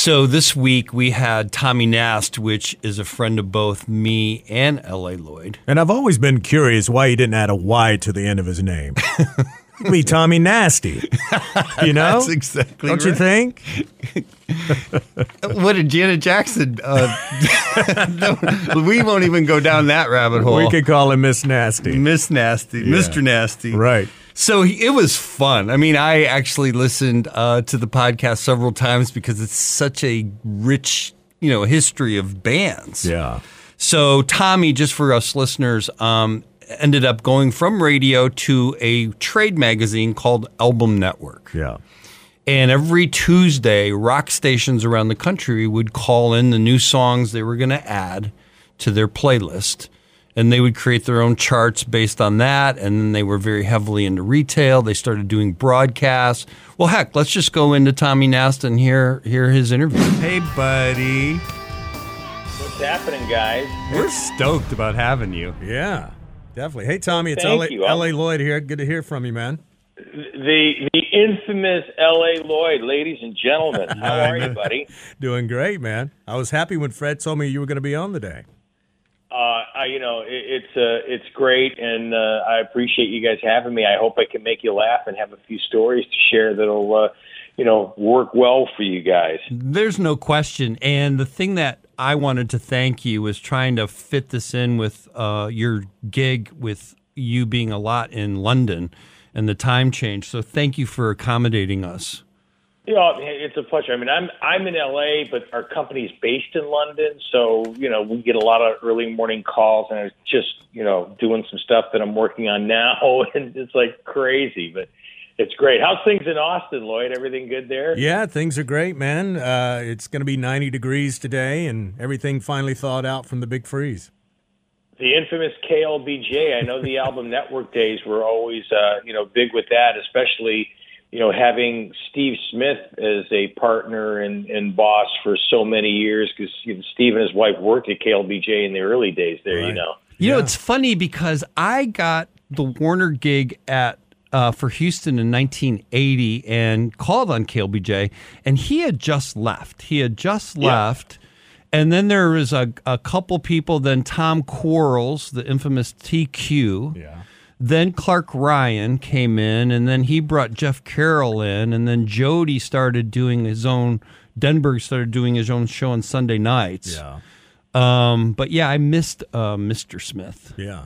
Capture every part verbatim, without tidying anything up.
So this week we had Tommy Nast, which is a friend of both me and L A. Lloyd. And I've always been curious why he didn't add a Y to the end of his name. Me, Tommy Nasty. You know? That's exactly Don't right. you think? What did Janet Jackson... Uh, no, we won't even go down that rabbit hole. We could call him Miss Nasty. Miss Nasty, Yeah. Mister Nasty. Right. So he, it was fun. I mean, I actually listened uh, to the podcast several times because it's such a rich, you know, history of bands. Yeah. So Tommy, just for us listeners, um, ended up going from radio to a trade magazine called Album Network. Yeah. And every Tuesday, rock stations around the country would call in the new songs they were going to add to their playlist. And they would create their own charts based on that. And then they were very heavily into retail. They started doing broadcasts. Well, heck, let's just go into Tommy Nast and hear, hear his interview. Hey, buddy. What's happening, guys? We're stoked about having you. Yeah. Definitely. Hey, Tommy, it's Thank L A, you. L A. Lloyd here. Good to hear from you, man. The the infamous L A. Lloyd, ladies and gentlemen. How are you, buddy? Doing great, man. I was happy when Fred told me you were going to be on today. Uh, I, you know, it, it's uh, it's great, and uh, I appreciate you guys having me. I hope I can make you laugh and have a few stories to share that'll, uh, you know, work well for you guys. There's no question. And the thing that I wanted to thank you was trying to fit this in with uh, your gig with you being a lot in London and the time change. So thank you for accommodating us. You know, it's a pleasure. I mean, I'm I'm in L A, but our company's based in London, so you know we get a lot of early morning calls, and I was just you know doing some stuff that I'm working on now, and it's like crazy, but it's great. How's things in Austin, Lloyd? Everything good there? Yeah, things are great, man. Uh, it's going to be ninety degrees today, and everything finally thawed out from the big freeze. The infamous K L B J. I know the Album Network days were always uh, you know big with that, especially. You know, having Steve Smith as a partner and, and boss for so many years, because you know, Steve and his wife worked at K L B J in the early days there, Right. you know. You Yeah. know, it's funny because I got the Warner gig at uh, for Houston in nineteen eighty and called on K L B J, and he had just left. He had just Yeah. left. And then there was a, a couple people, then Tom Quarles, the infamous T Q. Yeah. Then Clark Ryan came in, and then he brought Jeff Carroll in, and then Jody started doing his own, Denberg started doing his own show on Sunday nights. Yeah. Um, but yeah, I missed uh, Mister Smith. Yeah.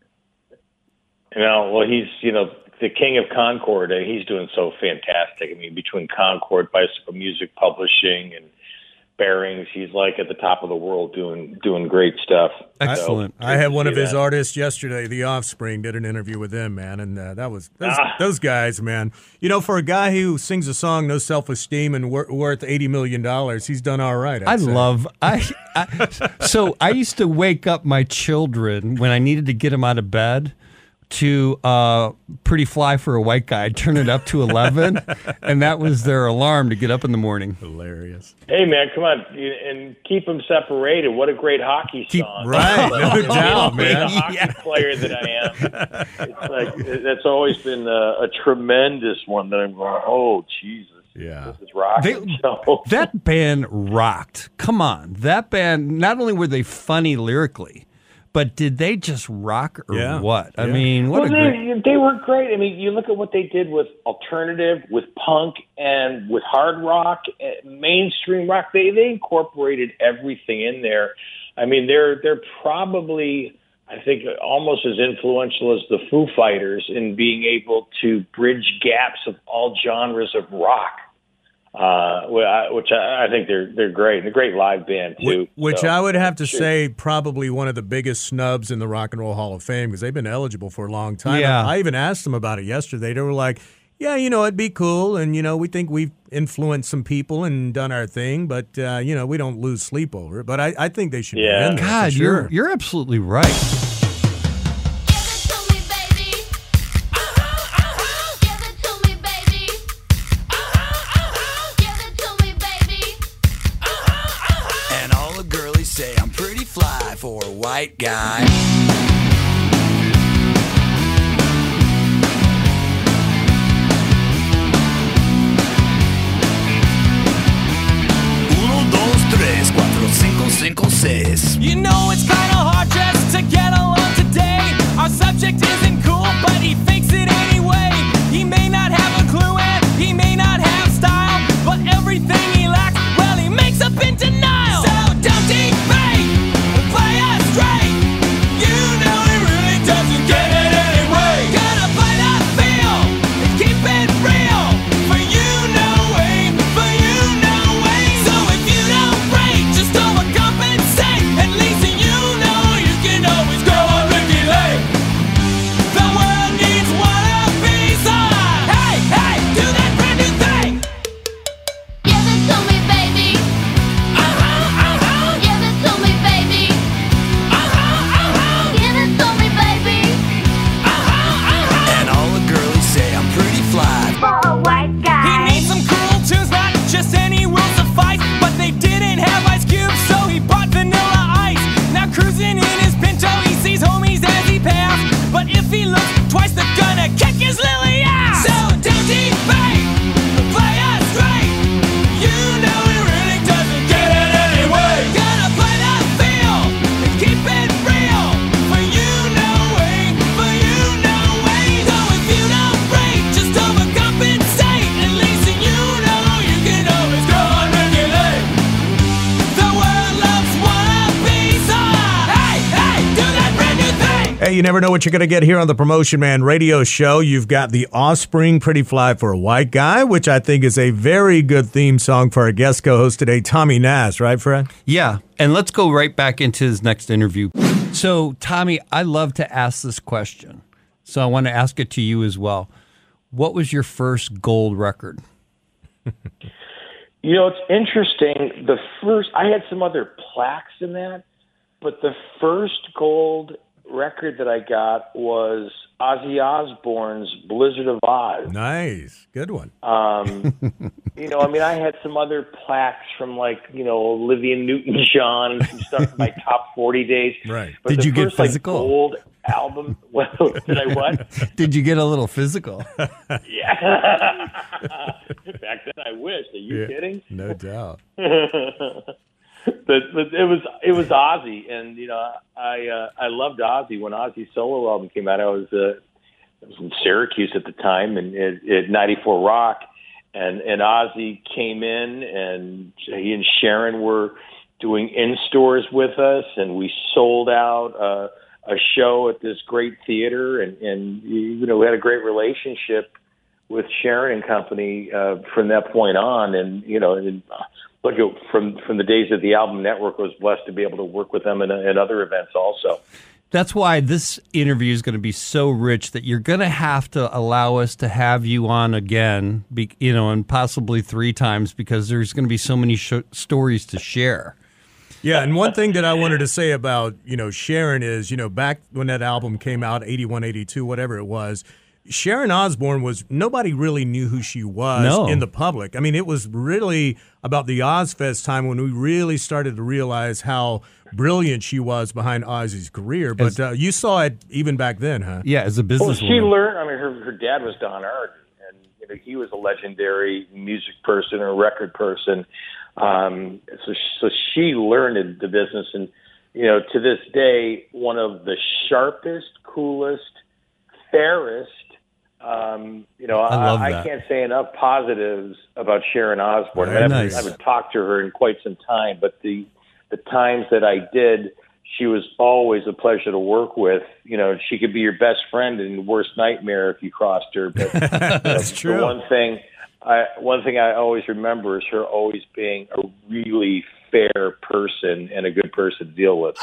You know, well, he's, you know, the king of Concord. Uh, he's doing so fantastic. I mean, between Concord, Bicycle Music Publishing, and Bearings, he's like at the top of the world doing doing great stuff. Excellent. So, I had one of see his that. artists yesterday, The Offspring, did an interview with them, man, and uh, that was those, Ah. those guys, man. You know, for a guy who sings a song, no self-esteem, and wor- worth eighty million dollars, he's done all right. I'd I say. love I, I so I used to wake up my children when I needed to get them out of bed to uh, Pretty Fly for a White Guy. I'd turn it up to eleven, and that was their alarm to get up in the morning. Hilarious. Hey, man, come on, you- and keep them separated. What a great hockey Keep- song. right, no Being doubt, being man. a hockey Yeah. player that I am, it's like that's always been a, a tremendous one that I'm going, oh, Jesus. Yeah. This is rocking. They- So- That band rocked. Come on. That band, not only were they funny lyrically, but did they just rock or Yeah. what? I Yeah. mean, what well, a great... they, they were great. I mean, you look at what they did with alternative, with punk, and with hard rock, eh, mainstream rock. They they incorporated everything in there. I mean, they're they're probably, I think, almost as influential as the Foo Fighters in being able to bridge gaps of all genres of rock. Uh, which I, I think they're they're great. They're a great live band too. Which So, I would have to sure. say probably one of the biggest snubs in the Rock and Roll Hall of Fame because they've been eligible for a long time. Yeah. I even asked them about it yesterday. They were like, yeah, you know, it'd be cool. And, you know, we think we've influenced some people and done our thing, but, uh, you know, we don't lose sleep over it. But I, I think they should Yeah. be in there. God, for sure. you're you're absolutely right. And all the girlies say I'm pretty fly for a white guy. Uno, Hey, you never know what you're going to get here on the Promotion Man Radio Show. You've got The Offspring, Pretty Fly for a White Guy, which I think is a very good theme song for our guest co-host today, Tommy Nast. Right, Fred? Yeah, and let's go right back into his next interview. So, Tommy, I love to ask this question, so I want to ask it to you as well. What was your first gold record? You know, it's interesting. The first, I had some other plaques in that, but the first gold record that I got was Ozzy Osbourne's Blizzard of Oz. Nice. Good one. Um, you know, I mean, I had some other plaques from, like, you know, Olivia Newton-John and some stuff from my top forty days. Right. But Did the you get first, like, physical? gold album, well, did I what? Did you get a little physical? Yeah. Back then, I wish. Are you Yeah, kidding? no doubt. But, but it was it was Ozzy, and you know I uh, I loved Ozzy when Ozzy's solo album came out. I was uh, I was in Syracuse at the time, and at, at ninety-four Rock, and and Ozzy came in, and he and Sharon were doing in stores with us, and we sold out uh, a show at this great theater, and and you know we had a great relationship with Sharon and company uh, from that point on, and you know. And, Look, from from the days that the Album Network, was blessed to be able to work with them in, in other events also. That's why this interview is going to be so rich that you're going to have to allow us to have you on again, be, you know, and possibly three times, because there's going to be so many sh- stories to share. Yeah, and one thing that I wanted to say about, you know, Sharon is, you know, back when that album came out, eighty-one, eighty-two, whatever it was, Sharon Osbourne was, nobody really knew who she was No. in the public. I mean, it was really about the Ozfest time when we really started to realize how brilliant she was behind Ozzy's career. But As- uh, you saw it even back then, huh? Yeah, as a Well, businesswoman. she learned. I mean, her her dad was Don Arden, and you know he was a legendary music person or record person. Um, so so she learned the business, and you know to this day, one of the sharpest, coolest, fairest. Um, you know, I love I, that. I can't say enough positives about Sharon Osbourne. Very I, haven't, nice. I haven't talked to her in quite some time, but the the times that I did, she was always a pleasure to work with. You know, she could be your best friend and worst nightmare if you crossed her. But That's the true. one thing, I one thing I always remember is her always being a really fair person and a good person to deal with.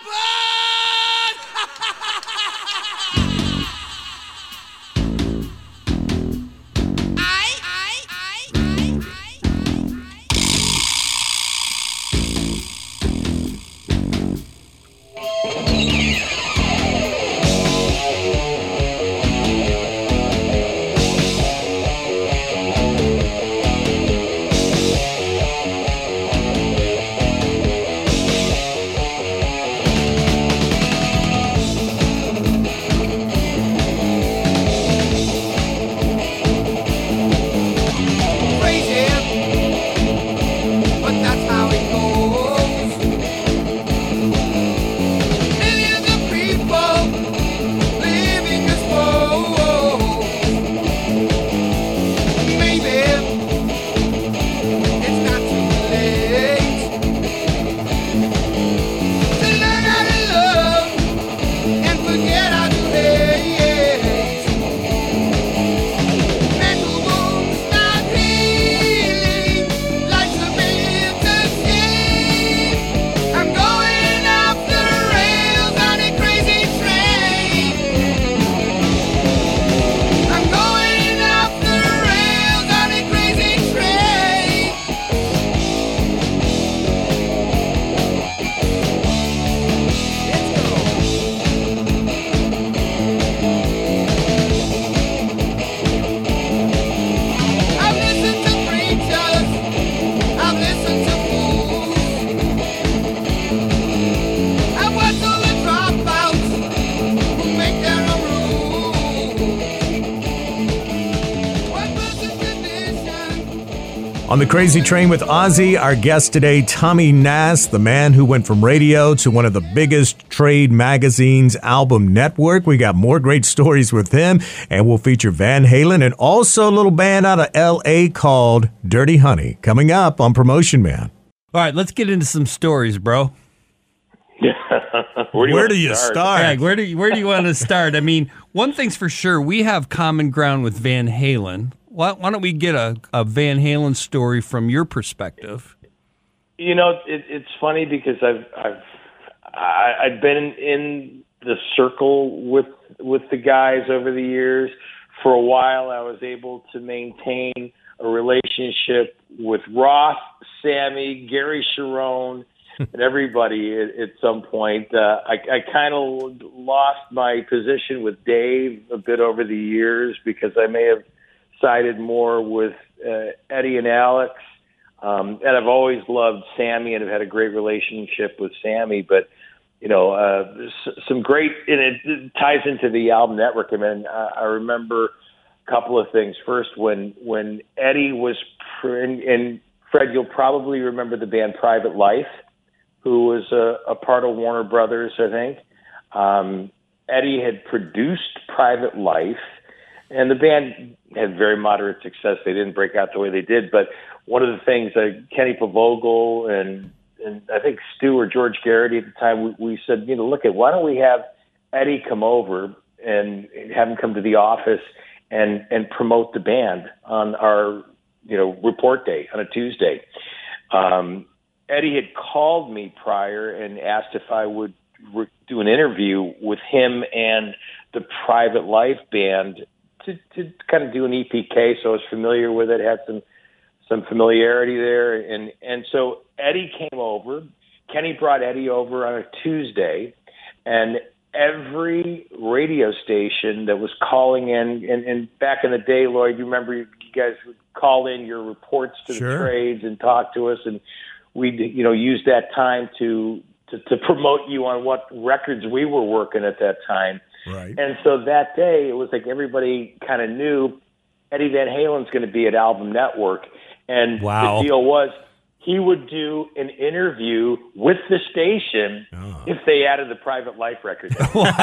On the Crazy Train with Ozzy, our guest today, Tommy Nast, the man who went from radio to one of the biggest trade magazines, Album Network. We got more great stories with him, and we'll feature Van Halen and also a little band out of L A called Dirty Honey coming up on Promotion Man. All right, let's get into some stories, bro. Yeah. where do you, Where do you start? Yeah, where do you, where do you want to start? I mean, one thing's for sure, we have common ground with Van Halen. Why, why don't we get a, a Van Halen story from your perspective? You know, it, it's funny because I've I've I, I've been in, in the circle with with the guys over the years. For a while, I was able to maintain a relationship with Roth, Sammy, Gary Cherone, and everybody at, at some point. Uh, I, I kind of lost my position with Dave a bit over the years because I may have sided more with uh, Eddie and Alex. Um, and I've always loved Sammy and have had a great relationship with Sammy. But, you know, uh, some great, and it, it ties into the album network. I mean, I, I remember a couple of things. First, when when Eddie was, pr- and, and Fred, you'll probably remember the band Private Life, who was a, a part of Warner Brothers, I think. Um, Eddie had produced Private Life, and the band had very moderate success. They didn't break out the way they did, but one of the things that uh, Kenny Pavogle and, and I think Stu or George Garrity at the time, we, we said, you know, look at, why don't we have Eddie come over and have him come to the office and, and promote the band on our, you know, report day on a Tuesday. Um, Eddie had called me prior and asked if I would re- do an interview with him and the Private Life band to, to kind of do an E P K. So I was familiar with it, had some some familiarity there. And, and so Eddie came over. Kenny brought Eddie over on a Tuesday, and every radio station that was calling in, and, and back in the day, Lloyd, you remember you guys would call in your reports to Sure. the trades and talk to us, and we'd, you know, use that time to, to, to promote you on what records we were working at that time. Right. And so that day, it was like everybody kind of knew Eddie Van Halen's going to be at Album Network. And Wow. the deal was he would do an interview with the station Oh. if they added the Private Life record.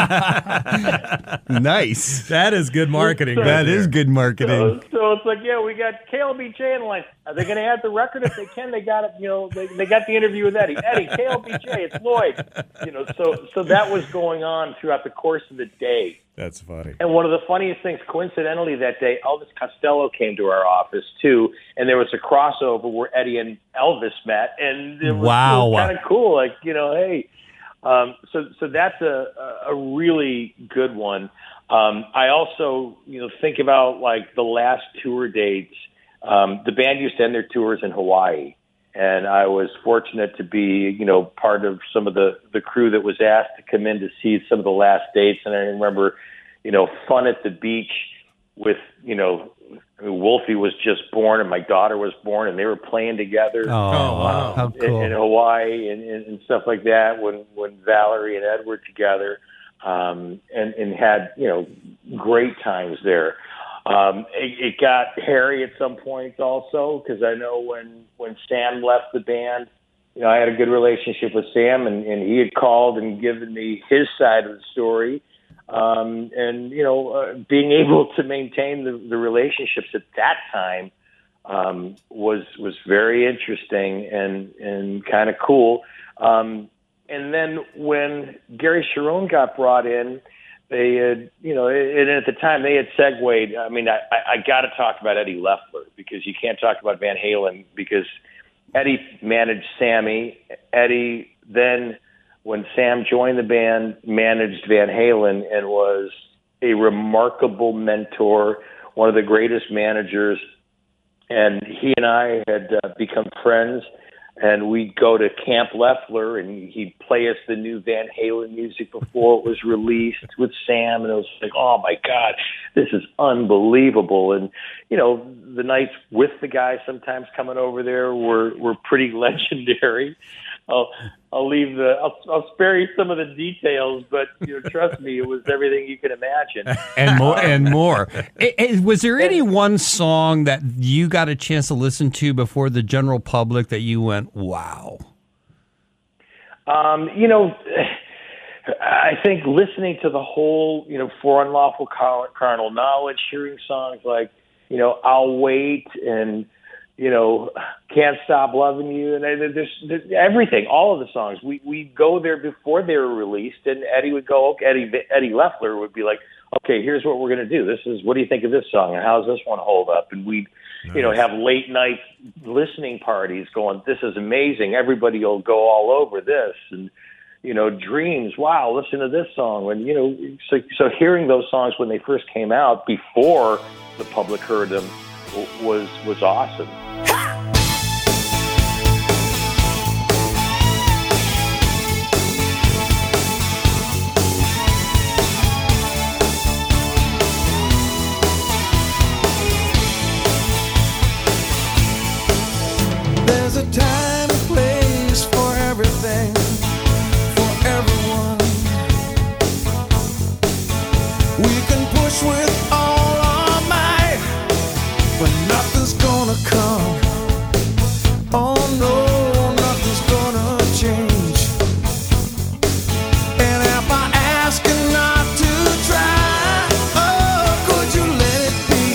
Nice. That is good marketing. So- right That there. is good marketing. So, so it's like, yeah, we got K L B J in the line. Are they going to add the record? If they can, they got it. You know, they, they got the interview with Eddie. Eddie, K L B J, it's Lloyd. You know, so so that was going on throughout the course of the day. That's funny. And one of the funniest things, coincidentally, that day, Elvis Costello came to our office too, and there was a crossover where Eddie and Elvis met, and it was, Wow. kind of cool. Like, you know, hey, um, so so that's a a really good one. Um, I also, you know, think about like the last tour dates. Um, the band used to end their tours in Hawaii, and I was fortunate to be, you know, part of some of the, the crew that was asked to come in to see some of the last dates. And I remember, you know, Fun at the Beach with, you know, I mean, Wolfie was just born and my daughter was born, and they were playing together. Oh, wow. How in, cool. in Hawaii and, and, and stuff like that when, when Valerie and Ed were together, um, and, and had, you know, great times there. Um, it, it got hairy at some points also, because I know when, when Sam left the band, you know, I had a good relationship with Sam, and, and he had called and given me his side of the story. Um, and, you know, uh, being able to maintain the, the relationships at that time um, was was very interesting and, and kind of cool. Um, and then when Gary Cherone got brought in, they had, you know, and at the time they had segued. I mean, I, I got to talk about Eddie Loeffler, because you can't talk about Van Halen, because Eddie managed Sammy. Eddie then, when Sam joined the band, managed Van Halen and was a remarkable mentor, one of the greatest managers. And he and I had uh, become friends, and we'd go to Camp Loeffler, and he'd play us the new Van Halen music before it was released with Sam, and it was like, oh my God, this is unbelievable. And, you know, the nights with the guys sometimes coming over there were, were pretty legendary. I'll, I'll leave the, I'll, I'll spare you some of the details, but, you know, trust me, it was everything you can imagine. And more, and more. Eh, eh, Was there any one song that you got a chance to listen to before the general public that you went, wow? Um, you know, I think listening to the whole, you know, For Unlawful Car- Carnal Knowledge, hearing songs like, you know, I'll Wait, and, you know, Can't Stop Loving You, and there's, there's everything, all of the songs. We we go there before they were released, and Eddie would go, okay, Eddie Eddie Leffler would be like, okay, here's what we're going to do. This is, what do you think of this song, and how's this one hold up? And we'd, nice. you know, have late night listening parties going, this is amazing. Everybody will go all over this, and you know, Dreams, wow, listen to this song. And, you know, so, so hearing those songs when they first came out, before the public heard them, was was awesome. There's a time and place for everything. We can push with all our might, but nothing's gonna come. Oh no, nothing's gonna change. And if I ask you not to try, oh, could you let it be?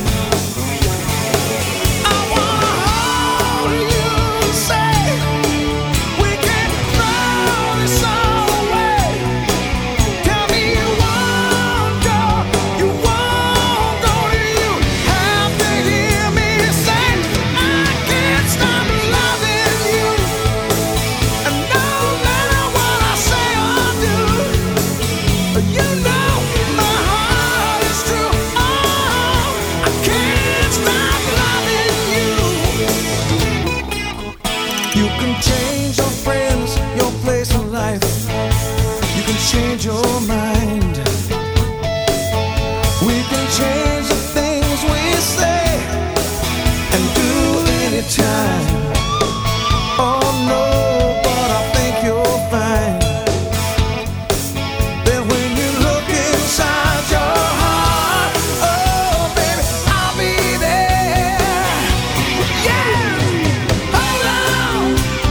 I wanna hold you and say we can throw this all away. Tell me you won't go, you won't go. Do you have to hear me say I can't stop loving you? And no matter what I say or do, you know my heart is true. Oh, I can't stop loving you. You can change your friends, your place in life. You can change your mind. We can change the things we say and do anytime. Oh no, but I think you'll find that when you look inside your heart, oh baby, I'll be there. Yeah, hold on.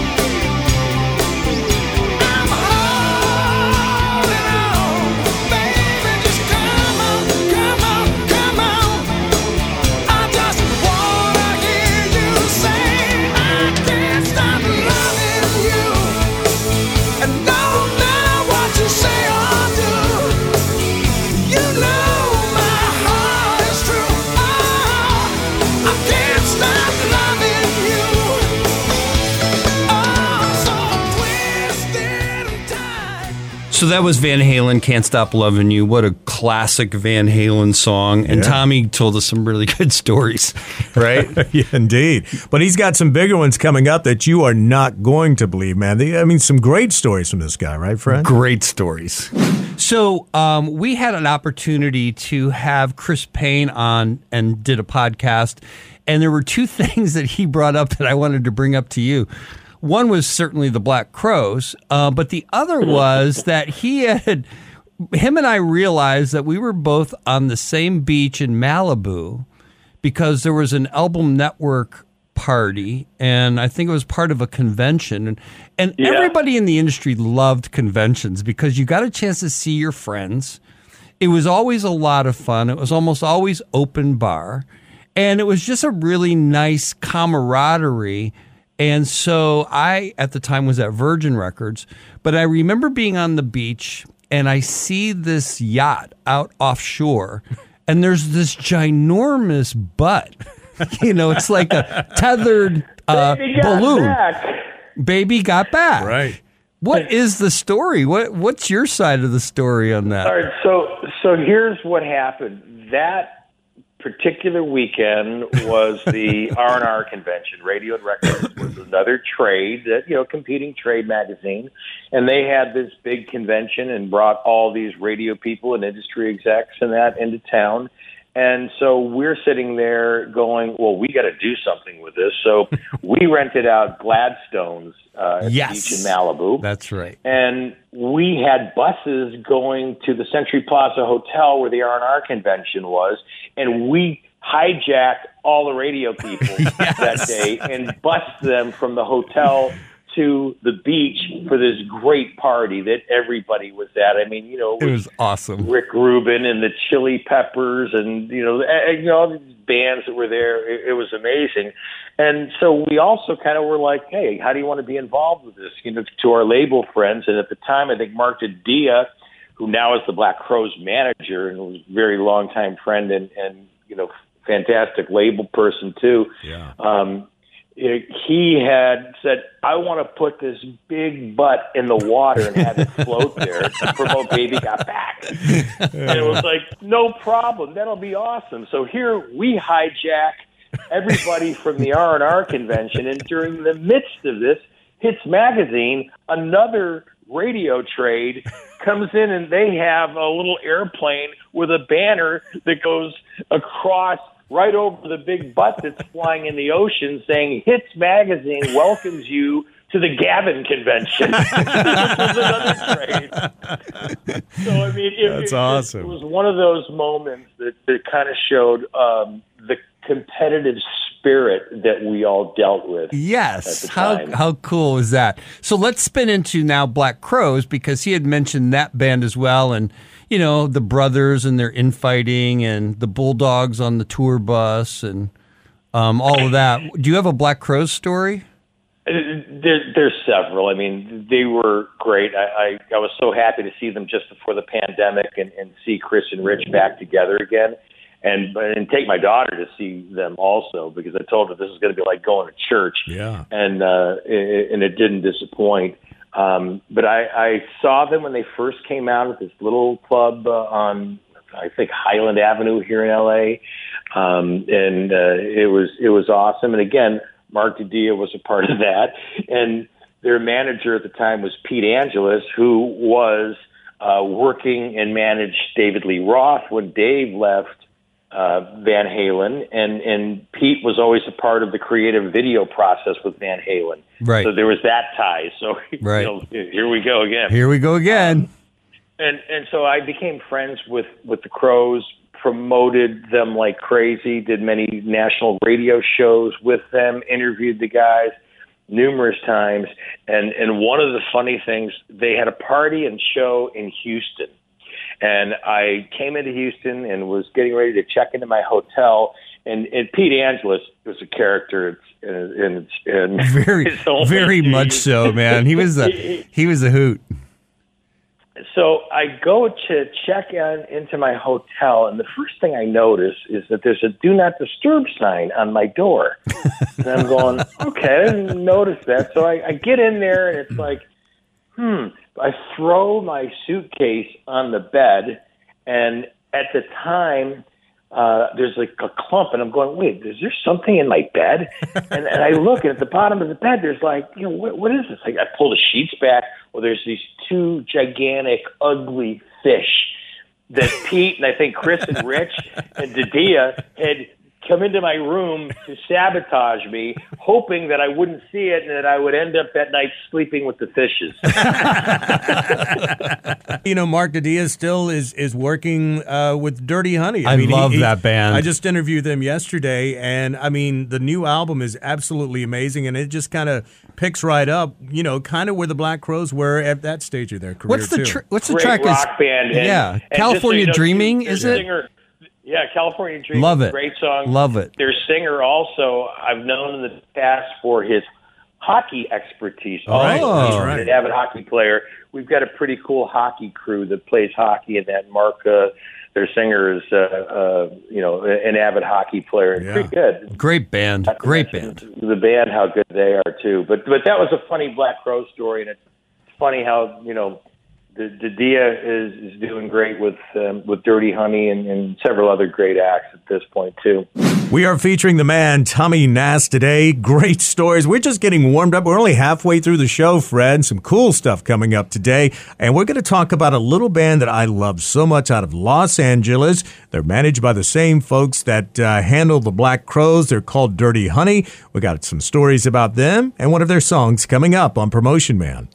I'm holding on, baby. Just come on, come on, come on. I just wanna hear you say I can't stop loving you. And no matter what you say or do, you know my heart is true. Oh, I can't stop loving you. Oh, so twisted and tied. So that was Van Halen, Can't Stop Loving You. What a classic Van Halen song. And Yeah. Tommy told us some really good stories, right? Yeah, indeed. But he's got some bigger ones coming up that you are not going to believe, man. The- I mean, some great stories from this guy, right, Fred? Great stories. So um, we had an opportunity to have Chris Payne on and did a podcast. And there were two things that he brought up that I wanted to bring up to you. One was certainly the Black Crowes, uh, but the other was that he had, him and I realized that we were both on the same beach in Malibu because there was an Album Network party, and I think it was part of a convention. And, and Yeah. everybody in the industry loved conventions because you got a chance to see your friends. It was always a lot of fun. It was almost always open bar. And it was just a really nice camaraderie. And so I, at the time, was at Virgin Records, but I remember being on the beach and I see this yacht out offshore and there's this ginormous butt. You know, it's like a tethered uh, Baby got balloon. back. Baby got back. Right. What is the story? What What's your side of the story on that? All right, so so here's what happened. That particular weekend was the R and R convention. Radio and Records was another trade, that you know, competing trade magazine, and they had this big convention and brought all these radio people and industry execs and that into town. And so we're sitting there going, well, we got to do something with this. So we rented out Gladstones uh, at Yes. the beach in Malibu. That's right. And we had buses going to the Century Plaza Hotel where the R and R convention was, and we hijacked all the radio people that day and bused them from the hotel to the beach for this great party that everybody was at. I mean, you know, It was awesome. Rick Rubin and the Chili Peppers and, you know, eh, you know, all these bands that were there. It, it was amazing. And so we also kind of were like, hey, how do you want to be involved with this? You know, to our label friends. And at the time, I think Mark Didia, who now is the Black Crowes manager and was a very long-time friend and, and, you know, fantastic label person too. Yeah. Um, it, he had said, I want to put this big butt in the water and have it float there to promote Baby Got Back. And it was like, no problem. That'll be awesome. So here we hijack everybody from the R and R convention. And during the midst of this, Hits Magazine, another radio trade, comes in and they have a little airplane with a banner that goes across right over the big butt that's flying in the ocean saying, Hits Magazine welcomes you to the Gavin Convention. This was another trade. So, I mean, it, That's it, awesome. it was one of those moments that, that kind of showed um, the competitive spirit that we all dealt with. Yes. at the How time. how cool is that? So let's spin into now Black Crowes, because he had mentioned that band as well, and you know, the brothers and their infighting and the Bulldogs on the tour bus and um, all of that. Do you have a Black Crowes story? There, there's several. I mean, they were great. I, I, I was so happy to see them just before the pandemic and, and see Chris and Rich back together again. And and take my daughter to see them also, because I told her this is going to be like going to church. Yeah. And uh, it, and it didn't disappoint. Um, but I, I saw them when they first came out at this little club uh, on, I think, Highland Avenue here in L A. Um, and uh, it was it was awesome. And again, Mark Didia was a part of that. And their manager at the time was Pete Angelis, who was uh, working and managed David Lee Roth when Dave left uh, Van Halen. And, and Pete was always a part of the creative video process with Van Halen. Right. So there was that tie. So Right. you know, here we go again. Here we go again. And and so I became friends with, with the Crowes, promoted them like crazy, did many national radio shows with them, interviewed the guys numerous times. And, and one of the funny things, they had a party and show in Houston. And I came into Houston and was getting ready to check into my hotel. And, and Pete Angelis was a character. And, and, and Very, his own very way. much so, man. He was a he was a hoot. So I go to check in into my hotel, and the first thing I notice is that there's a do not disturb sign on my door. And I'm going, okay, I didn't notice that. So I, I get in there, and it's like, hmm. I throw my suitcase on the bed, and at the time, uh, there's like a clump, and I'm going, wait, is there something in my bed? and, and I look, and at the bottom of the bed, there's like, you know, what, what is this? Like, I pull the sheets back. Well, there's these two gigantic, ugly fish that Pete and I think Chris and Rich and Didia had come into my room to sabotage me, hoping that I wouldn't see it and that I would end up that night sleeping with the fishes. You know, Mark Didia still is is working uh, with Dirty Honey. I love that band. I just interviewed them yesterday, and I mean, the new album is absolutely amazing, and it just kind of picks right up, you know, kind of where the Black Crowes were at that stage of their career. What's the too. tr- what's the Great track? rock is, band. And, yeah, and California just so you know, Dreaming, their is it? singer- Yeah, California Dreaming. Love it. Great song. Love it. Their singer also, I've known in the past for his hockey expertise. Oh, right. Oh. That's He's right. an avid hockey player. We've got a pretty cool hockey crew that plays hockey, and that Mark, uh, their singer, is uh, uh, you know, an avid hockey player. Yeah. Pretty good. Great band. Not to Great mention band. The band, how good they are too. But but that was a funny Black Crowes story, and it's funny how, you know, the, the Dia is, is doing great with um, with Dirty Honey and, and several other great acts at this point too. We are featuring the man, Tommy Nast, today. Great stories. We're just getting warmed up. We're only halfway through the show, Fred. Some cool stuff coming up today. And we're going to talk about a little band that I love so much out of Los Angeles. They're managed by the same folks that uh, handle the Black Crowes. They're called Dirty Honey. We got some stories about them and one of their songs coming up on Promotion Man.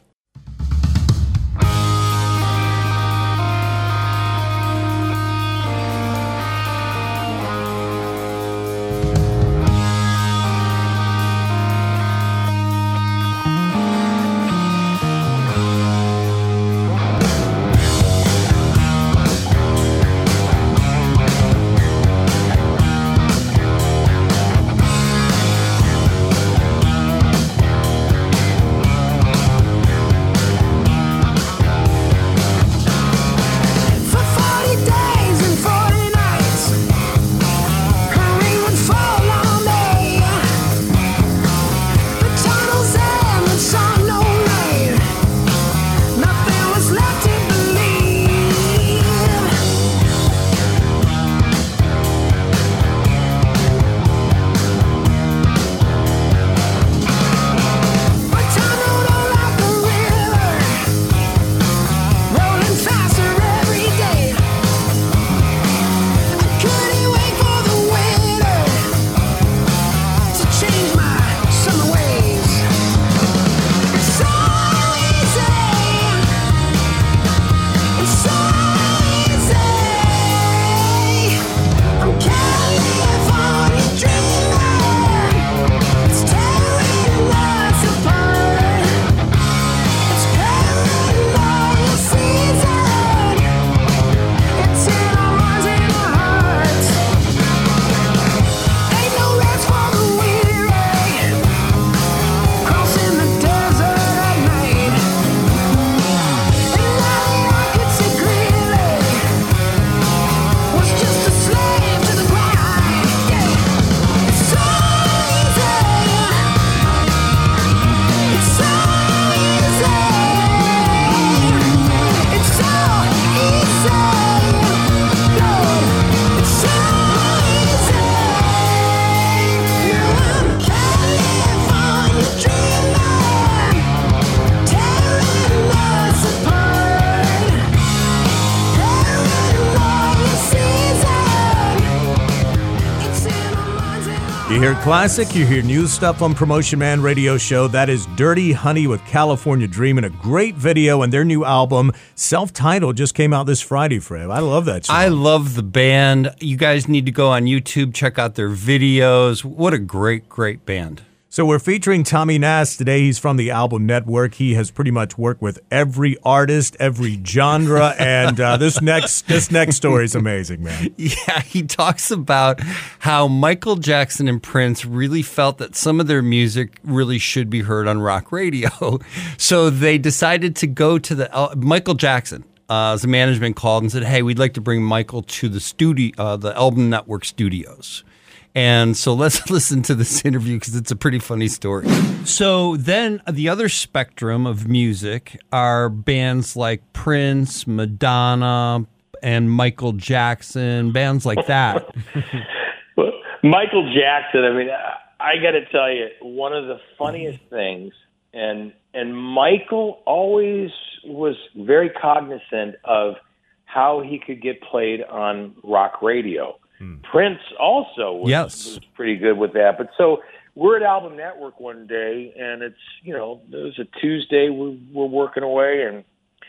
hear classic, you hear new stuff on Promotion Man Radio Show. That is Dirty Honey with California Dreamin', a great video, and their new album, self-titled, just came out this Friday, Fred. I love that song. I love the band. You guys need to go on YouTube, check out their videos. What a great, great band. So we're featuring Tommy Nast today. He's from the Album Network. He has pretty much worked with every artist, every genre, and uh, this next this next story is amazing, man. Yeah, he talks about how Michael Jackson and Prince really felt that some of their music really should be heard on rock radio. So they decided to go to the uh, Michael Jackson. Uh, as the management called and said, "Hey, we'd like to bring Michael to the studio, uh, the Album Network studios." And so let's listen to this interview because it's a pretty funny story. So then the other spectrum of music are bands like Prince, Madonna, and Michael Jackson, bands like that. Well, Michael Jackson, I mean, I got to tell you, one of the funniest things, and and Michael always was very cognizant of how he could get played on rock radio. Prince also was, yes. was pretty good with that. But so we're at Album Network one day, and it's, you know, it was a Tuesday. We're, we're working away, and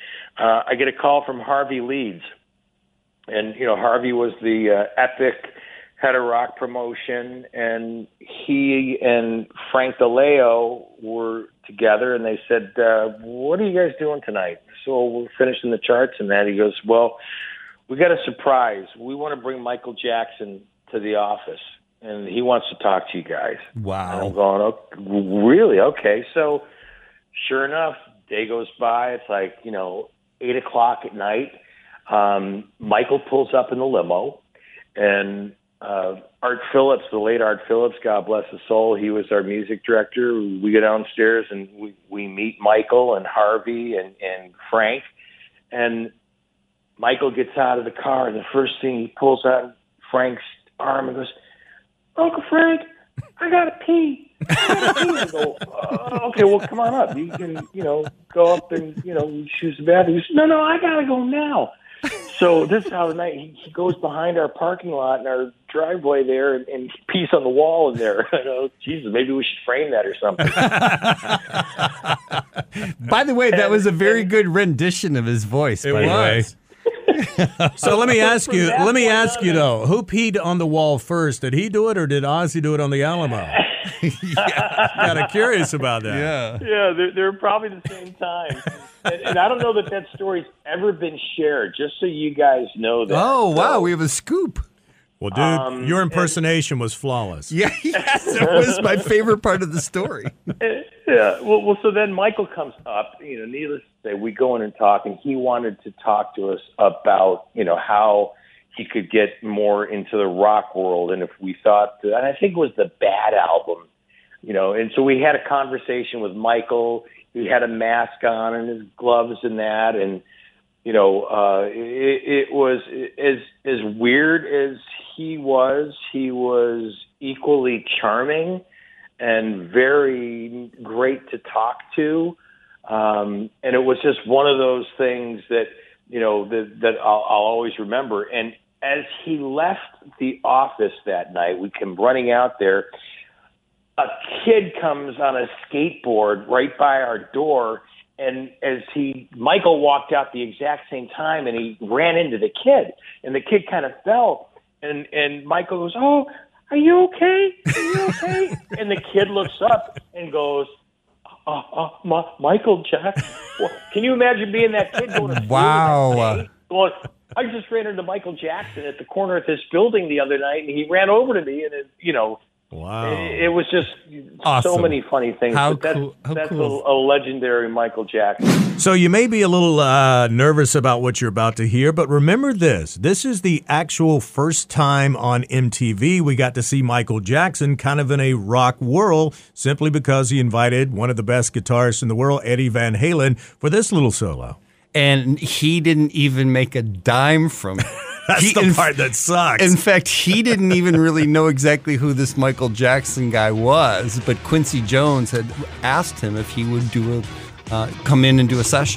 uh, I get a call from Harvey Leeds. And, you know, Harvey was the uh, Epic head of rock promotion, and he and Frank DeLeo were together, and they said, uh, what are you guys doing tonight? So we're finishing the charts and that. He goes, well, we got a surprise. We want to bring Michael Jackson to the office, and he wants to talk to you guys. Wow. And I'm going, oh, really? Okay. So sure enough, day goes by. It's like, you know, eight o'clock at night. Um, Michael pulls up in the limo, and uh, Art Phillips, the late Art Phillips, God bless his soul, he was our music director. We go downstairs, and we, we meet Michael and Harvey and, and Frank, and Michael gets out of the car, and the first thing he pulls out Frank's arm and goes, Uncle Frank, I gotta pee. I gotta pee. I go, uh, okay, well, come on up. You can, you know, go up and, you know, use the bathroom. He goes, no, no, I gotta go now. So this is how the night, he, he goes behind our parking lot in our driveway there and, and pees on the wall in there. I go, Jesus, maybe we should frame that or something. By the way, that was a very good rendition of his voice. It by the way. was. So let me ask you, let me ask you though, who peed on the wall first? Did he do it or did Ozzy do it on the Alamo? Yeah, kind of curious about that. Yeah. Yeah, they're, they're probably the same time. And, and I don't know that that story's ever been shared, just so you guys know that. Oh, wow, So, we have a scoop. Well, dude, Um, your impersonation was flawless. Yeah, yes, it was my favorite part of the story. Yeah, well, well, so then Michael comes up, you know, needless to say, we go in and talk, and he wanted to talk to us about, you know, how he could get more into the rock world, and if we thought, and I think it was the Bad album, you know, and so we had a conversation with Michael. He had a mask on and his gloves and that, and, you know, uh, it, it was as as weird as he was, he was equally charming and very great to talk to. Um, and it was just one of those things that, you know, that, that I'll, I'll always remember. And as he left the office that night, we come running out there, a kid comes on a skateboard right by our door. And as he, Michael walked out the exact same time, and he ran into the kid, and the kid kind of fell. And and Michael goes, oh, are you okay? Are you okay? And the kid looks up and goes, uh, uh, Ma- Michael Jackson. Well, can you imagine being that kid going to school Wow. the next day, going, I just ran into Michael Jackson at the corner of this building the other night, and he ran over to me, and it, you know, Wow. it, it was just Awesome. so many funny things. How but that's, cool- how that's cool. a, a legendary Michael Jackson. So you may be a little uh, nervous about what you're about to hear, but remember this. This is the actual first time on M T V we got to see Michael Jackson kind of in a rock whirl simply because he invited one of the best guitarists in the world, Eddie Van Halen, for this little solo. And he didn't even make a dime from it. That's He- the in- part that sucks. In fact, he didn't even really know exactly who this Michael Jackson guy was, but Quincy Jones had asked him if he would do a uh, come in and do a session.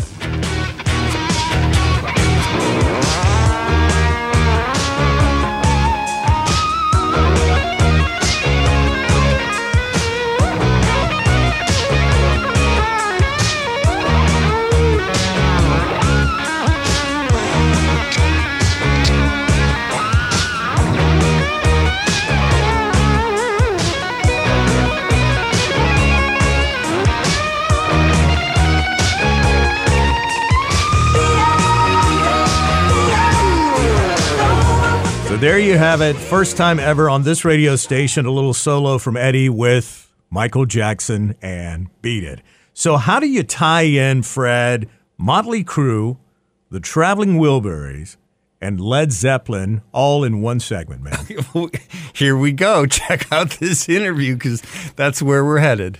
So there you have it. First time ever on this radio station, a little solo from Eddie with Michael Jackson and Beat It. So how do you tie in, Fred, Motley Crue, the Traveling Wilburys, and Led Zeppelin all in one segment, man? Here we go. Check out this interview because that's where we're headed.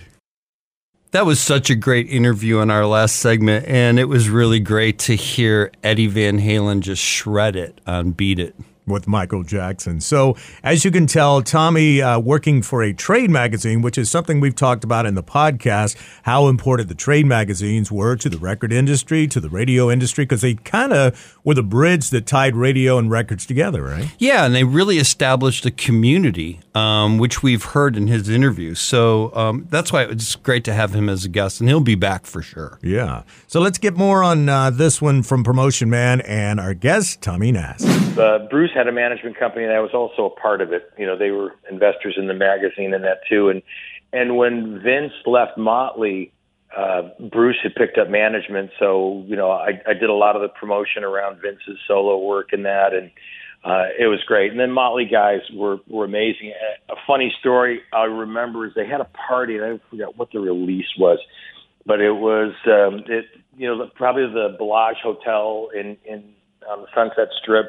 That was such a great interview in our last segment, and it was really great to hear Eddie Van Halen just shred it on Beat It. With Michael Jackson. So, as you can tell, Tommy, uh, working for a trade magazine, which is something we've talked about in the podcast, how important the trade magazines were to the record industry, to the radio industry, because they kind of were the bridge that tied radio and records together, right? Yeah, and they really established a community, um, which we've heard in his interview. So um, that's why it's great to have him as a guest, and he'll be back for sure. Yeah. So let's get more on uh, this one from Promotion Man and our guest, Tommy Nass. Uh, Bruce had a management company, and I was also a part of it. You know, they were investors in the magazine and that too. And and when Vince left Motley, uh, Bruce had picked up management. So you know, I, I did a lot of the promotion around Vince's solo work and that, and uh, it was great. And then Motley guys were were amazing. A funny story I remember is they had a party, and I forgot what the release was, but it was um, it you know probably the Bellagio Hotel in in on the Sunset Strip.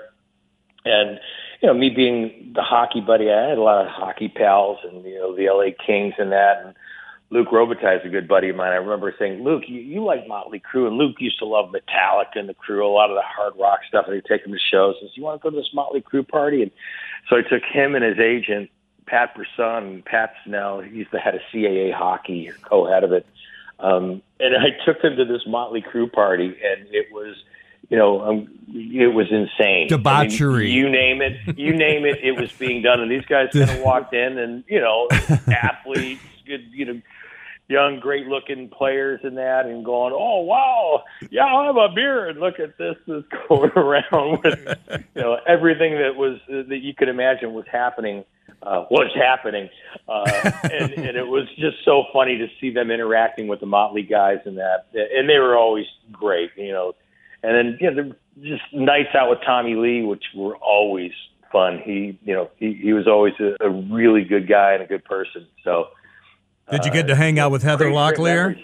And, you know, me being the hockey buddy, I had a lot of hockey pals and, you know, the L A Kings and that. And Luke Robitaille is a good buddy of mine. I remember saying, Luke, you, you like Motley Crue. And Luke used to love Metallica and the Crue, a lot of the hard rock stuff. And he'd take him to shows. And said, you want to go to this Motley Crue party? And so I took him and his agent, Pat Brisson. Pat's now, he's the head of C A A hockey, co-head of it. Um, and I took them to this Motley Crue party, and it was, you know, um, it was insane. Debauchery. I mean, you name it, you name it, it was being done. And these guys kind of walked in, and you know, athletes, good, you know, young, great-looking players and that, and going, "Oh wow, yeah, I'll have a beer and look at this that's going around with, you know, everything that was that you could imagine was happening." Uh, was happening, uh, and, and it was just so funny to see them interacting with the Motley guys and that, and they were always great, you know. And then, you know, just nights out with Tommy Lee, which were always fun. He, you know, he, he was always a, a really good guy and a good person. So, did you get to hang out with Heather Locklear?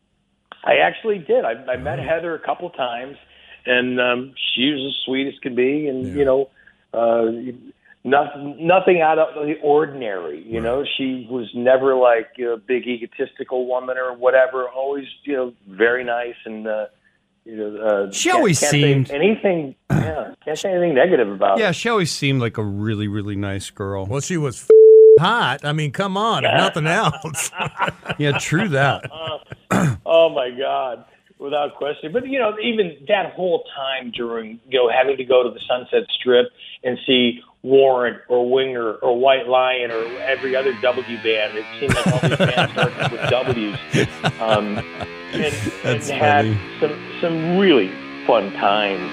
I actually did. I, I met Heather a couple times, and um, she was as sweet as could be, and yeah. you know, uh, nothing, nothing out of the ordinary. You right. know, she was never like a big egotistical woman or whatever. Always, you know, very nice and. Uh, You know, uh, she always can't seemed say anything. Yeah, can't say anything negative about. Yeah, her. she always seemed like a really, really nice girl. Well, she was f- hot. I mean, come on, if nothing else. Yeah, true that. uh, oh my God, without question. But you know, even that whole time during you know having to go to the Sunset Strip and see Warrant or Winger or White Lion or every other W band, it seemed like all these bands started with W's. Um, and, and had some some really fun times.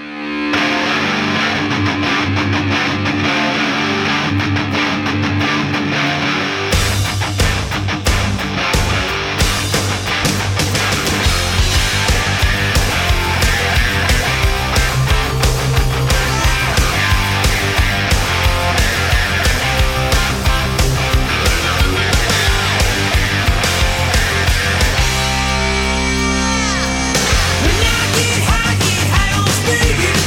When I get high, get high on speed.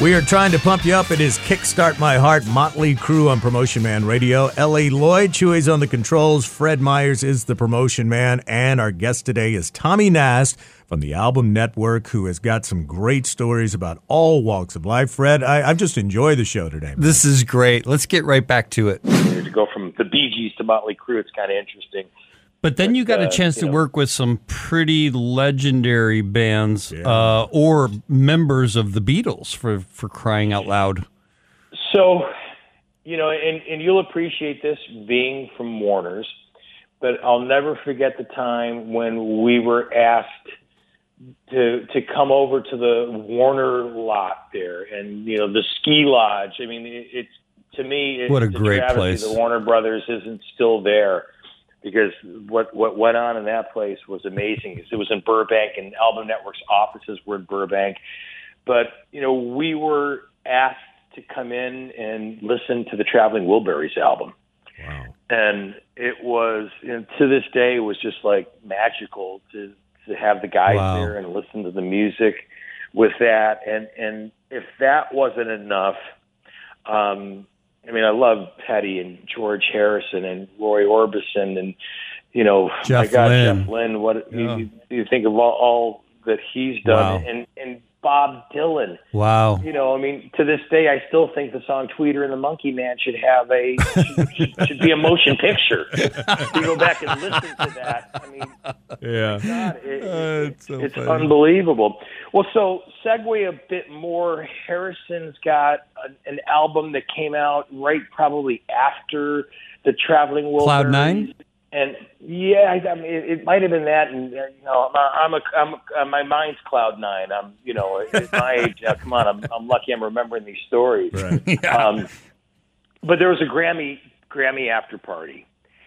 We are trying to pump you up. It is Kickstart My Heart, Motley Crue on Promotion Man Radio. L A. Lloyd, Chewy's on the controls. Fred Myers is the promotion man. And our guest today is Tommy Nast from the Album Network, who has got some great stories about all walks of life. Fred, I, I've just enjoyed the show today, man. This is great. Let's get right back to it. To go from the Bee Gees to Motley Crue, it's kind of interesting. But then you got a uh, chance you to know. work with some pretty legendary bands Yeah. uh, or members of the Beatles, for, for crying out loud. So, you know, and, and you'll appreciate this being from Warner's, but I'll never forget the time when we were asked to to come over to the Warner lot there, and you know the ski lodge. I mean, it, it's to me, it's What a it's great travesty place. The Warner Brothers isn't still there, because what what went on in that place was amazing. Because it was in Burbank, and Album Network's offices were in Burbank. But you know, we were asked to come in and listen to the Traveling Wilburys album. Wow. And it was, you know, to this day, it was just like magical to to have the guys Wow. there and listen to the music with that. And and if that wasn't enough, um, I mean, I love Petty and George Harrison and Roy Orbison and, you know, Jeff my God, Lynne. Jeff Lynne. What Yeah. you, you think of all, all that he's done, Wow. and and Bob Dylan. Wow. You know, I mean, to this day, I still think the song "Tweeter and the Monkey Man" should have a should, should be a motion picture. You go back and listen to that. I mean, Yeah. God, it, Uh, it, it's so it's funny. unbelievable. Well, so segue a bit more. Harrison's got an, an album that came out right probably after the Traveling Wilburys. Cloud Nine? And yeah, I, I mean, it, it might have been that. And uh, you know, I'm a, I'm a, uh, my mind's Cloud Nine. I'm, you know, at my age now. Come on, I'm, I'm lucky. I'm remembering these stories. Right. Um, but there was a Grammy Grammy after party,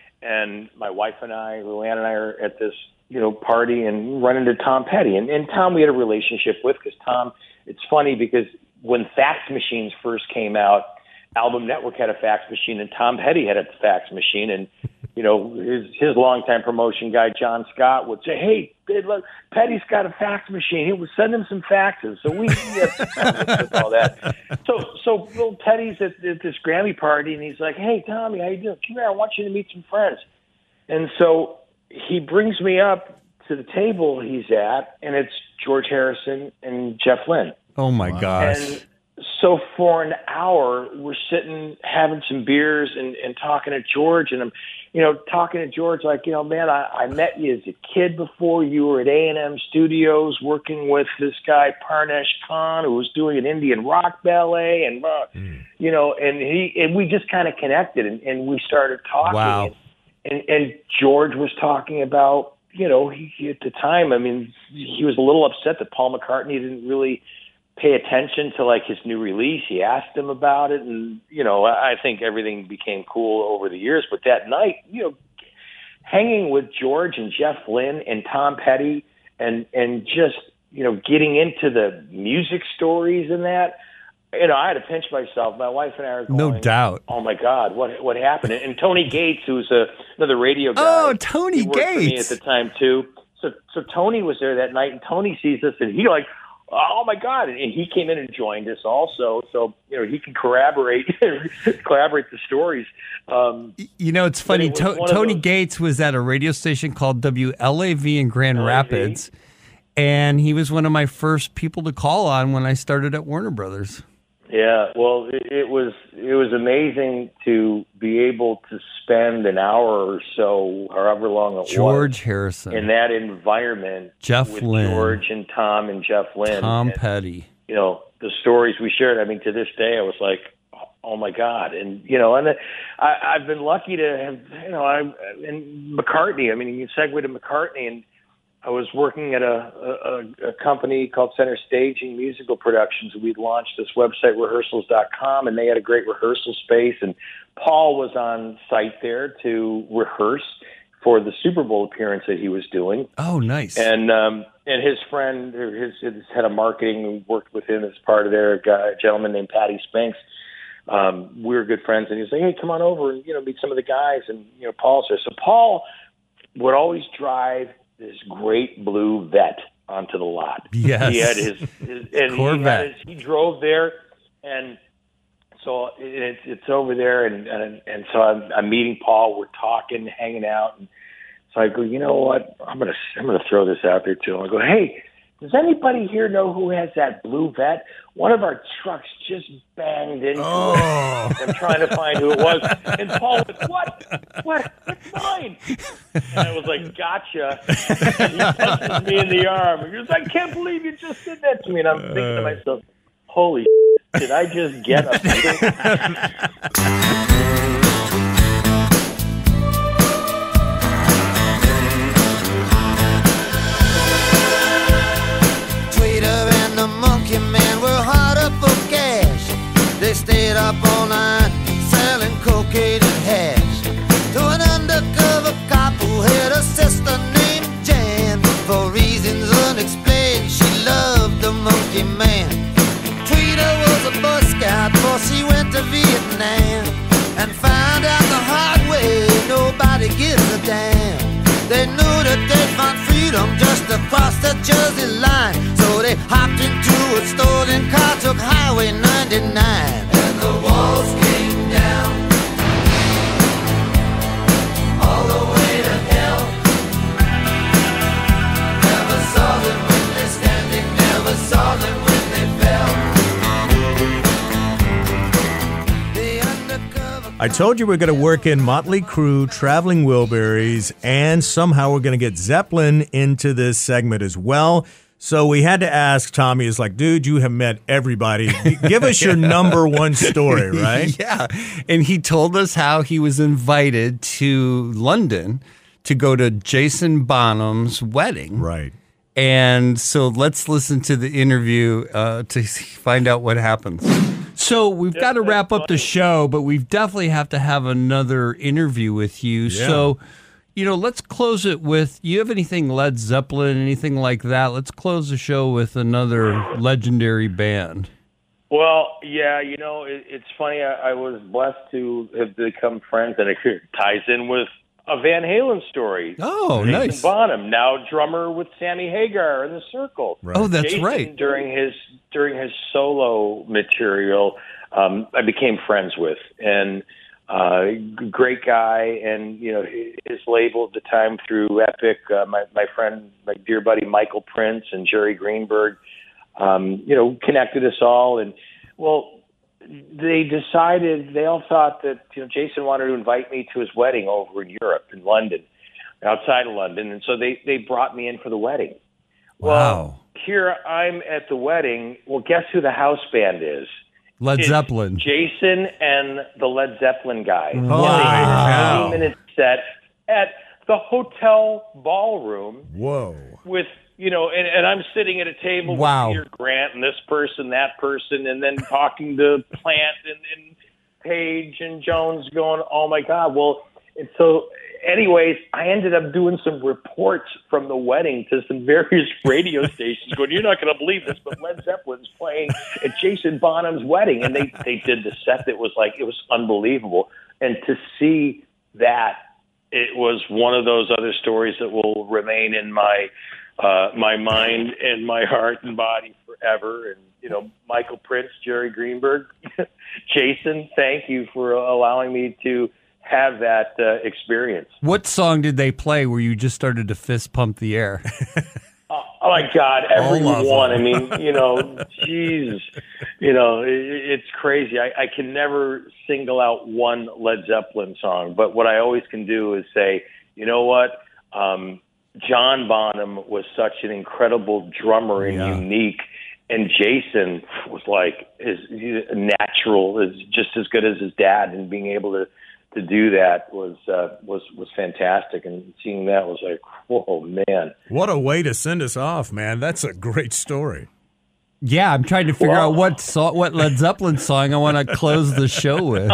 and my wife and I, Luann and I, are at this, you know, party and run into Tom Petty. And, and Tom we had a relationship with, because Tom, it's funny because when fax machines first came out, Album Network had a fax machine and Tom Petty had a fax machine. And, you know, his, his longtime promotion guy, John Scott, would say, hey, dude, look, Petty's got a fax machine. He would send him some faxes. So we, we had with all that. So, so Bill Petty's at, at this Grammy party, and he's like, hey, Tommy, how you doing? Come here, I want you to meet some friends. And so he brings me up to the table he's at, and it's George Harrison and Jeff Lynne. Oh, my gosh. And so for an hour, we're sitting having some beers and, and talking to George, and I'm, you know, talking to George like, you know, man, I, I met you as a kid before. You were at A and M Studios working with this guy Parnesh Khan, who was doing an Indian rock ballet, and uh, Mm. you know, and he and we just kind of connected, and, and we started talking. Wow. And, and, and George was talking about, you know, he, he, at the time, I mean, he was a little upset that Paul McCartney didn't really pay attention to like his new release. He asked him about it, and you know, I think everything became cool over the years. But that night, you know, hanging with George and Jeff Lynne and Tom Petty, and and just, you know, getting into the music stories and that, you know, I had to pinch myself. My wife and I are going, No doubt. oh my God, what what happened? And, and Tony Gates, who's a, another radio guy. Oh, Tony he worked for me Gates. at the time too. So so Tony was there that night, and Tony sees us, and he like, oh my God! And he came in and joined us also, so you know he can corroborate collaborate the stories. Um, You know, it's funny. it was To- one of Tony those- Gates was at a radio station called W L A V in Grand L A V. Rapids, and he was one of my first people to call on when I started at Warner Brothers. yeah, well, it, it was it was amazing to be able to spend an hour or so, however long it George was, Harrison, in that environment Jeff with Lynne, George and Tom and Jeff Lynne. Tom and, Petty. you know, the stories we shared. I mean, to this day, I was like, oh my God. And, you know, and I, I've been lucky to have, you know, I, and McCartney, I mean, you segue to McCartney, and I was working at a, a, a company called Center Staging Musical Productions. We'd launched this website, rehearsals dot com, and they had a great rehearsal space. And Paul was on site there to rehearse for the Super Bowl appearance that he was doing. Oh, nice. And um, and his friend, his, his head of marketing, who worked with him as part of their guy, a gentleman named Patty Spinks. Um, we were good friends, and he was like, "Hey, come on over and you know meet some of the guys." And you know, Paul's there. So Paul would always drive this great blue Vet onto the lot. Yes. He had his, his and he, Corvette. had his, he drove there. And so it's it's over there, and and, and so I'm, I'm meeting Paul. We're talking, hanging out, and so I go, you know what? I'm gonna I'm gonna throw this out there too. I go, hey, does anybody here know who has that blue Vet? One of our trucks just banged into Oh. it. I'm trying to find who it was. And Paul was, what? What? It's mine. And I was like, gotcha. And he punches me in the arm. He goes, I can't believe you just did that to me. And I'm thinking to myself, holy shit, did I just get a Monkey Man were hard up for cash. They stayed up all night selling cocaine and hash to an undercover cop who had a sister named Jan. For reasons unexplained, she loved the Monkey Man. Tweeter was a Boy Scout before she went to Vietnam and found out the hard way nobody gives a damn. They knew that they'd find freedom just across the Jersey line. So they hopped into a stolen car, took Highway ninety-nine. And the walls came down all the way to hell. Never saw them when they're standing, never saw them when they fell. The undercover I told you we're going to work in Motley Crue, Traveling Wilburys, and somehow we're going to get Zeppelin into this segment as well. So we had to ask Tommy, is like, dude, you have met everybody. Give us your number one story, right? Yeah. And he told us how he was invited to London to go to Jason Bonham's wedding. Right. And so let's listen to the interview uh, to find out what happens. So we've got to wrap up the show, but we definitely have to have another interview with you. Yeah. So, you know, let's close it with, you have anything Led Zeppelin, anything like that? Let's close the show with another legendary band. Well, yeah, you know, it, it's funny. I, I was blessed to have become friends, and it ties in with a Van Halen story. Oh, Jason nice. Bonham, now drummer with Sammy Hagar in the Circle. Right. Oh, that's Jason, right. During his during his solo material, um, I became friends with, and uh, great guy. And you know, his label at the time through Epic, uh, my my friend, my dear buddy Michael Prince and Jerry Greenberg, um, you know, connected us all. And well, they decided, they all thought that, you know, Jason wanted to invite me to his wedding over in Europe, in London, outside of London. And so they, they brought me in for the wedding. Wow. Well, here I'm at the wedding. Well, guess who the house band is? Led It's Zeppelin. Jason and the Led Zeppelin guy. Holy They did a cow. twenty minute set at the hotel ballroom Whoa. with, you know, and, and I'm sitting at a table Wow. with Peter Grant and this person, that person, and then talking to Plant and, and Page and Jones going, oh, my God. Well, and so anyways, I ended up doing some reports from the wedding to some various radio stations going, you're not going to believe this, but Led Zeppelin's playing at Jason Bonham's wedding. And they, they did the set that was like, it was unbelievable. And to see that, it was one of those other stories that will remain in my uh, my mind and my heart and body forever. And, you know, Michael Prince, Jerry Greenberg, Jason, thank you for allowing me to have that uh, experience. What song did they play where you just started to fist pump the air? Oh, oh my God, every All of one. them. I mean, you know, jeez, you know, it, it's crazy. I, I can never single out one Led Zeppelin song, but what I always can do is say, you know what, um, John Bonham was such an incredible drummer and Yeah. unique, and Jason was like is natural, is just as good as his dad, and being able to to do that was uh, was was fantastic. And seeing that was like, whoa, man. What a way to send us off, man. That's a great story. Yeah, I'm trying to figure Well- out what so- what Led Zeppelin song I want to close the show with.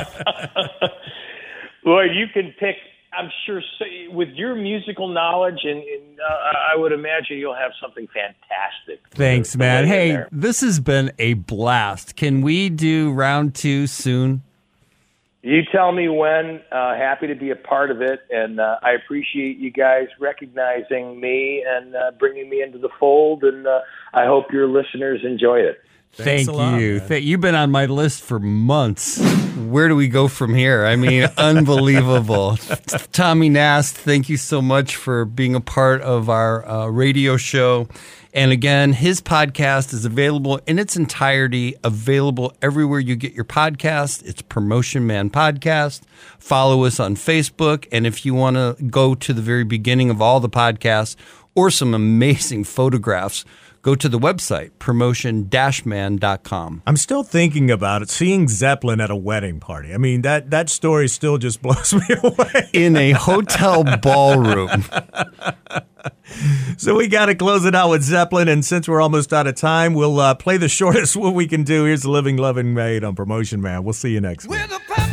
Well, you can pick. I'm sure so, with your musical knowledge, and, and uh, I would imagine you'll have something fantastic. Thanks, to man. lay in Hey, there. this has been a blast. Can we do round two soon? You tell me when. Uh, happy to be a part of it, and uh, I appreciate you guys recognizing me and uh, bringing me into the fold. And uh, I hope your listeners enjoy it. Thank a lot, you. man. Th- you've been on my list for months. Where do we go from here? I mean, unbelievable. Tommy Nast, thank you so much for being a part of our uh, radio show. And again, his podcast is available in its entirety, available everywhere you get your podcast. It's Promotion Man Podcast. Follow us on Facebook. And if you want to go to the very beginning of all the podcasts or some amazing photographs, go to the website, promotion dash man dot com. I'm still thinking about it, seeing Zeppelin at a wedding party. I mean, that, that story still just blows me away. In a hotel ballroom. So we got to close it out with Zeppelin, and since we're almost out of time, we'll uh, play the shortest what we can do. Here's the Living Loving Maid on Promotion Man. We'll see you next week. With a